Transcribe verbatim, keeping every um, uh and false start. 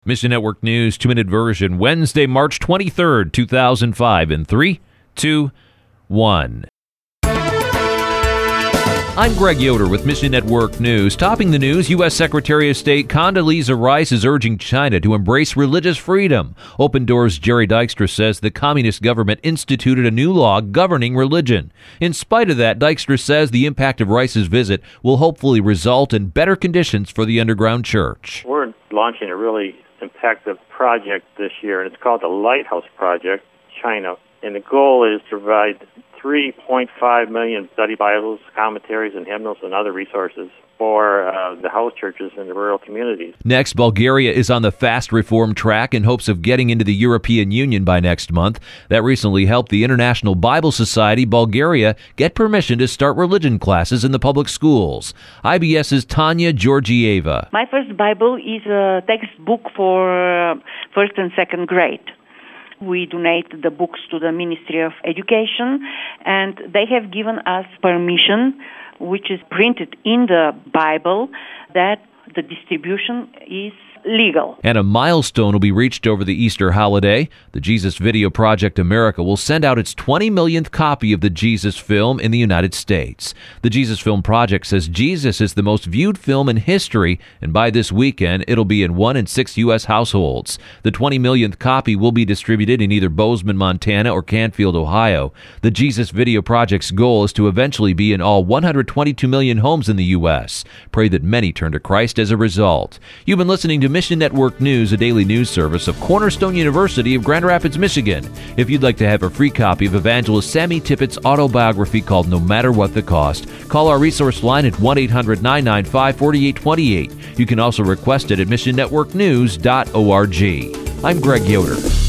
Mission Network News, two-minute version, Wednesday, March twenty-third, two thousand five, in three, two, one. I'm Greg Yoder with Mission Network News. Topping the news, U S Secretary of State Condoleezza Rice is urging China to embrace religious freedom. Open Doors' Jerry Dykstra says the communist government instituted a new law governing religion. In spite of that, Dykstra says the impact of Rice's visit will hopefully result in better conditions for the underground church. We're launching a really impactful project this year, and it's called the Lighthouse Project, China. And the goal is to provide three point five million study Bibles, commentaries, and hymnals and other resources for uh, the house churches in the rural communities. Next, Bulgaria is on the fast reform track in hopes of getting into the European Union by next month. That recently helped the International Bible Society, Bulgaria, get permission to start religion classes in the public schools. IBS's Tanya Georgieva. My first Bible is a textbook for uh, first and second grade. We donate the books to the Ministry of Education, and they have given us permission, which is printed in the Bible, that the distribution is legal. And a milestone will be reached over the Easter holiday. The Jesus Video Project America will send out its twenty millionth copy of the Jesus film in the United States. The Jesus Film Project says Jesus is the most viewed film in history, and by this weekend, it'll be in one in six U S households. The twenty millionth copy will be distributed in either Bozeman, Montana or Canfield, Ohio. The Jesus Video Project's goal is to eventually be in all one hundred twenty-two million homes in the U S. Pray that many turn to Christ as a result. You've been listening to Mission Network News, a daily news service of Cornerstone University of Grand Rapids, Michigan. If you'd like to have a free copy of Evangelist Sammy Tippett's autobiography called No Matter What the Cost, call our resource line at one eight hundred nine nine five four eight two eight. You can also request it at mission network news dot org. I'm Greg Yoder.